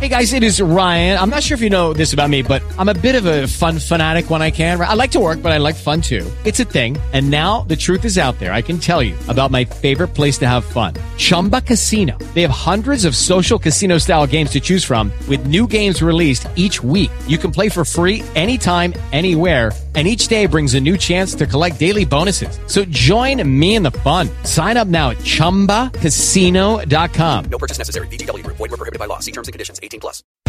Hey guys, it is Ryan. I'm not sure if you know this about me, but I'm a bit of a fun fanatic when I can. I like to work, but I like fun too. It's a thing. And now the truth is out there. I can tell you about my favorite place to have fun. Chumba Casino. They have hundreds of social casino style games to choose from with new games released each week. You can play for free anytime, anywhere. And each day brings a new chance to collect daily bonuses. So join me in the fun. Sign up now at ChumbaCasino.com. No purchase necessary. VGW Group. Void where prohibited by law. See terms and conditions. 18+.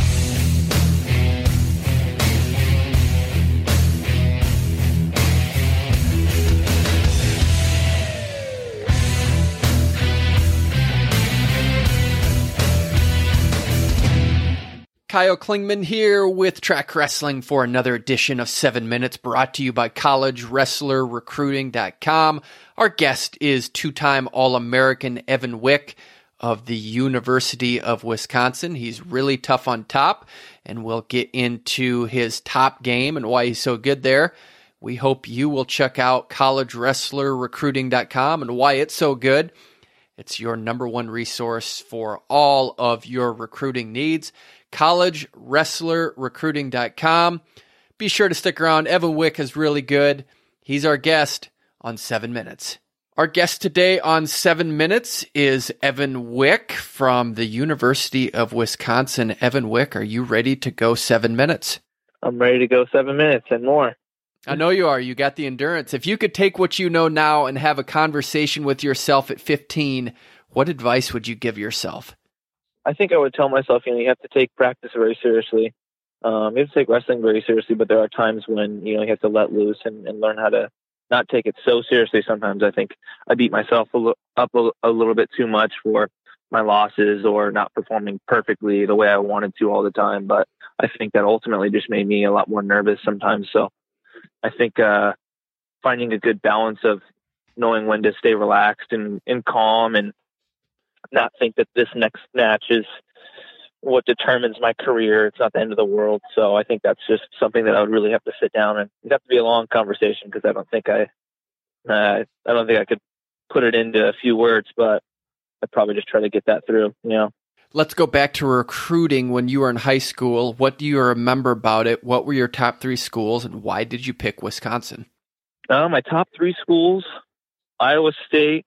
Kyle Klingman here with Track Wrestling for another edition of 7 Minutes, brought to you by CollegeWrestlerRecruiting.com. Our guest is two-time All-American Evan Wick of the University of Wisconsin. He's really tough on top, and we'll get into his top game and why he's so good there. We hope you will check out CollegeWrestlerRecruiting.com and why it's so good. It's your number one resource for all of your recruiting needs. CollegeWrestlerRecruiting.com. Be sure to stick around. Evan Wick is really good. He's our guest on 7 Minutes. Our guest today on 7 Minutes is Evan Wick from the University of Wisconsin. Evan Wick, are you ready to go 7 minutes? I'm ready to go 7 minutes and more. I know you are. You got the endurance. If you could take what you know now and have a conversation with yourself at 15, what advice would you give yourself? I think I would tell myself, you have to take practice very seriously. You have to take wrestling very seriously, but there are times when, you have to let loose and learn how to not take it so seriously. Sometimes I think I beat myself up a little bit too much for my losses or not performing perfectly the way I wanted to all the time. But I think that ultimately just made me a lot more nervous sometimes. So I think finding a good balance of knowing when to stay relaxed and calm and not think that this next match is what determines my career. It's not the end of the world. So I think that's just something that I would really have to sit down, and it'd have to be a long conversation because I don't think I could put it into a few words, but I'd probably just try to get that through, Let's go back to recruiting when you were in high school. What do you remember about it? What were your top three schools, and why did you pick Wisconsin? My top three schools, Iowa State,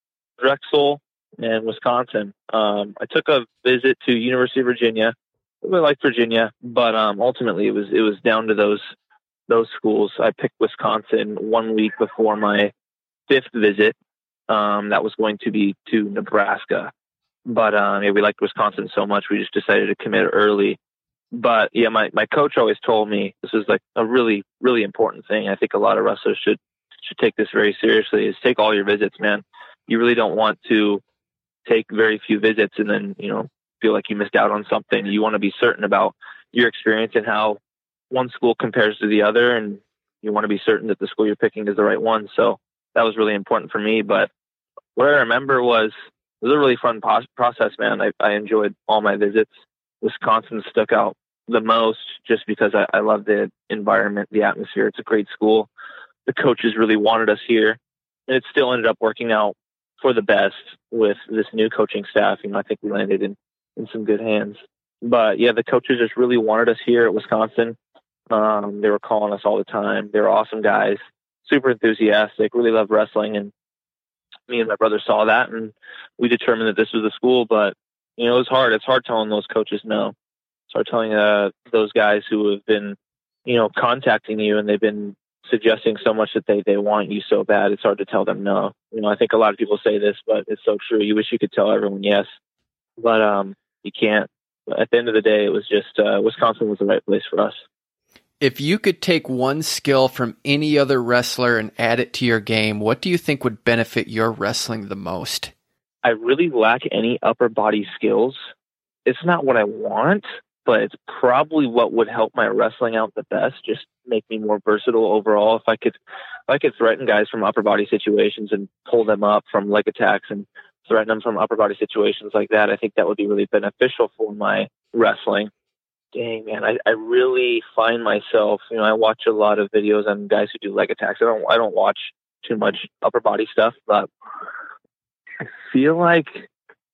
Drexel, and Wisconsin. I took a visit to University of Virginia. I really liked Virginia, but ultimately it was down to those schools. I picked Wisconsin 1 week before my fifth visit. That was going to be to Nebraska. But we liked Wisconsin so much, we just decided to commit early. But yeah, my coach always told me this is like a really, really important thing. I think a lot of wrestlers should take this very seriously, is take all your visits, man. You really don't want to take very few visits and then, feel like you missed out on something. You want to be certain about your experience and how one school compares to the other. And you want to be certain that the school you're picking is the right one. So that was really important for me. But what I remember was it was a really fun process, man. I enjoyed all my visits. Wisconsin stuck out the most just because I love the environment, the atmosphere. It's a great school. The coaches really wanted us here, and it still ended up working out for the best with this new coaching staff. I think we landed in some good hands. But yeah, the coaches just really wanted us here at Wisconsin. They were calling us all the time. They were awesome guys, super enthusiastic, really loved wrestling. And me and my brother saw that, and we determined that this was the school. But, it was hard. It's hard telling those coaches no. It's hard telling those guys who have been, contacting you, and they've been suggesting so much that they want you so bad. It's hard to tell them no. I think a lot of people say this, but it's so true. You wish you could tell everyone yes, but you can't. At the end of the day, it was just Wisconsin was the right place for us. If you could take one skill from any other wrestler and add it to your game, what do you think would benefit your wrestling the most? I really lack any upper body skills. It's not what I want, but it's probably what would help my wrestling out the best, just make me more versatile overall. If I could threaten guys from upper body situations and pull them up from leg attacks and threaten them from upper body situations like that, I think that would be really beneficial for my wrestling. Dang, man, I really find myself, I watch a lot of videos on guys who do leg attacks. I don't watch too much upper body stuff, but I feel like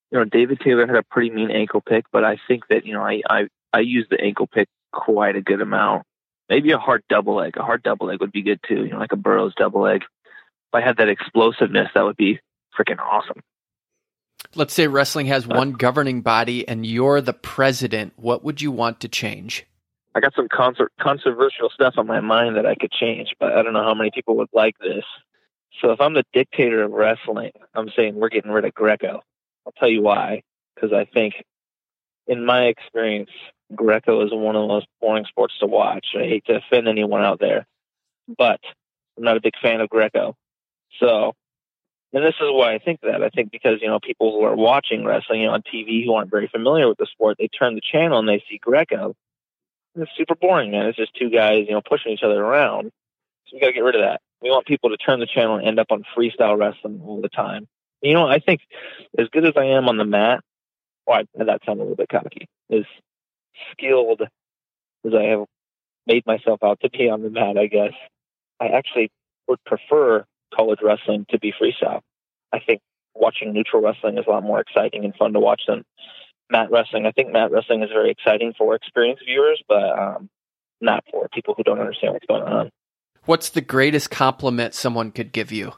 David Taylor had a pretty mean ankle pick, but I think that, I use the ankle pick quite a good amount. Maybe a hard double leg. A hard double leg would be good too, like a Burroughs double leg. If I had that explosiveness, that would be freaking awesome. Let's say wrestling has one governing body and you're the president. What would you want to change? I got some controversial stuff on my mind that I could change, but I don't know how many people would like this. So if I'm the dictator of wrestling, I'm saying we're getting rid of Greco. I'll tell you why. Because I think, in my experience, Greco is one of the most boring sports to watch. I hate to offend anyone out there, but I'm not a big fan of Greco. So, and this is why I think that. I think because, people who are watching wrestling, on TV who aren't very familiar with the sport, they turn the channel and they see Greco. It's super boring, man. It's just two guys, pushing each other around. So we got to get rid of that. We want people to turn the channel and end up on freestyle wrestling all the time. I think as good as I am on the mat, that sounds a little bit cocky, as skilled as I have made myself out to be on the mat, I guess, I actually would prefer college wrestling to be freestyle. I think watching neutral wrestling is a lot more exciting and fun to watch than mat wrestling. I think mat wrestling is very exciting for experienced viewers, but not for people who don't understand what's going on. What's the greatest compliment someone could give you?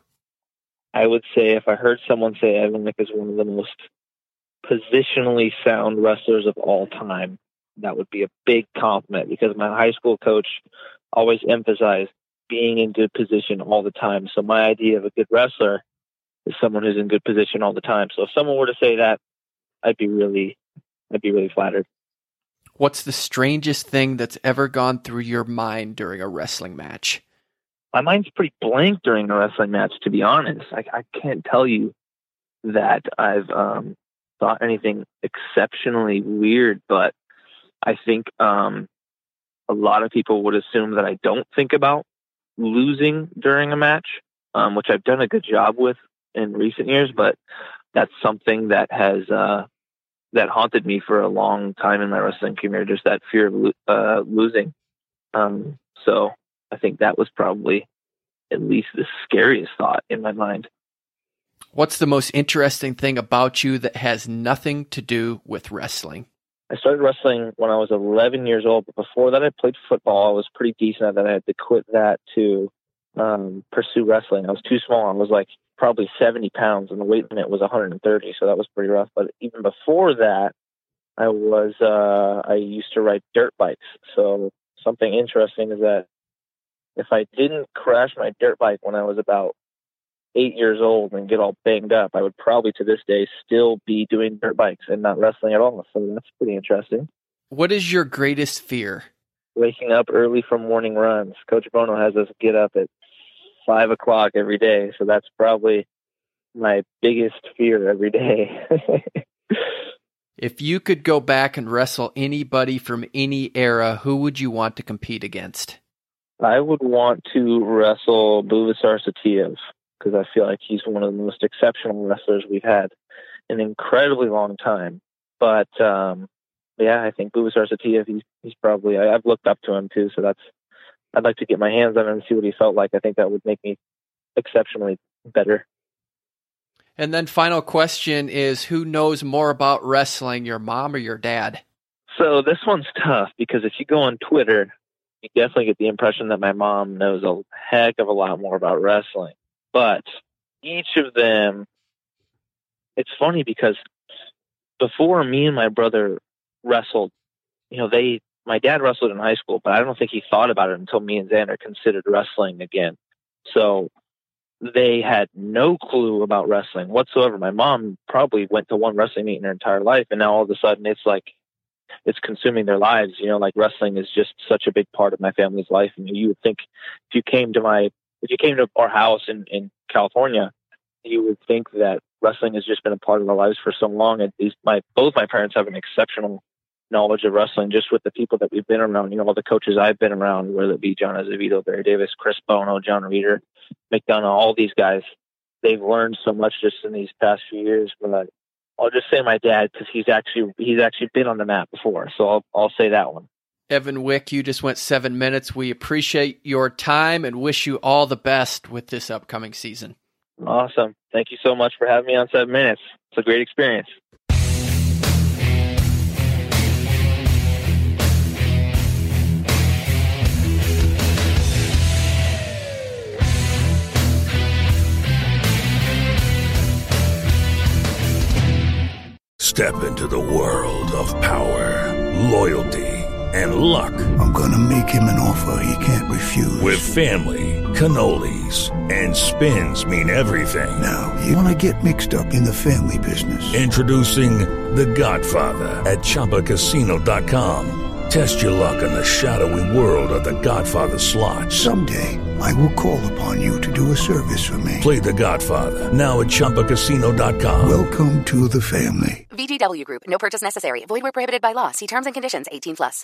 I would say if I heard someone say Evan Wick is one of the most positionally sound wrestlers of all time, that would be a big compliment, because my high school coach always emphasized being in good position all the time. So my idea of a good wrestler is someone who's in good position all the time. So if someone were to say that, I'd be really flattered. What's the strangest thing that's ever gone through your mind during a wrestling match? My mind's pretty blank during a wrestling match, to be honest. I can't tell you that I've thought anything exceptionally weird, but I think a lot of people would assume that I don't think about losing during a match, which I've done a good job with in recent years, but that's something that has that haunted me for a long time in my wrestling career, just that fear of losing. So I think that was probably at least the scariest thought in my mind. What's the most interesting thing about you that has nothing to do with wrestling? I started wrestling when I was 11 years old, but before that I played football. I was pretty decent at that. I had to quit that to pursue wrestling. I was too small. I was like probably 70 pounds and the weight limit was 130, so that was pretty rough. But even before that, I used to ride dirt bikes. So something interesting is that if I didn't crash my dirt bike when I was about 8 years old and get all banged up, I would probably to this day still be doing dirt bikes and not wrestling at all. So that's pretty interesting. What is your greatest fear? Waking up early for morning runs. Coach Bono has us get up at 5 o'clock every day. So that's probably my biggest fear every day. If you could go back and wrestle anybody from any era, who would you want to compete against? I would want to wrestle Buvaisar Saitiev, because I feel like he's one of the most exceptional wrestlers we've had in an incredibly long time. But I think Buvaisar Saitiev, he's probably, I've looked up to him too, so I'd like to get my hands on him and see what he felt like. I think that would make me exceptionally better. And then final question is, who knows more about wrestling, your mom or your dad? So this one's tough, because if you go on Twitter, you definitely get the impression that my mom knows a heck of a lot more about wrestling. But each of them, it's funny because before me and my brother wrestled, my dad wrestled in high school, but I don't think he thought about it until me and Xander considered wrestling again. So they had no clue about wrestling whatsoever. My mom probably went to one wrestling meet in her entire life, and now all of a sudden it's like it's consuming their lives. Like wrestling is just such a big part of my family's life. And you would think if you came to our house in California, you would think that wrestling has just been a part of our lives for so long. And both my parents have an exceptional knowledge of wrestling, just with the people that we've been around. All the coaches I've been around, whether it be John Azevedo, Barry Davis, Chris Bono, John Reeder, McDonough, all these guys, they've learned so much just in these past few years. But I'll just say my dad, because he's actually been on the mat before. So I'll say that one. Evan Wick, you just went 7 minutes. We appreciate your time and wish you all the best with this upcoming season. Awesome. Thank you so much for having me on 7 minutes. It's a great experience. Step into the world of power, loyalty, and luck. I'm gonna make him an offer he can't refuse. With family, cannolis, and spins mean everything. Now, you wanna get mixed up in the family business. Introducing The Godfather at ChumbaCasino.com. Test your luck in the shadowy world of The Godfather slot. Someday, I will call upon you to do a service for me. Play The Godfather now at ChumbaCasino.com. Welcome to the family. VGW Group. No purchase necessary. Void where prohibited by law. See terms and conditions. 18+.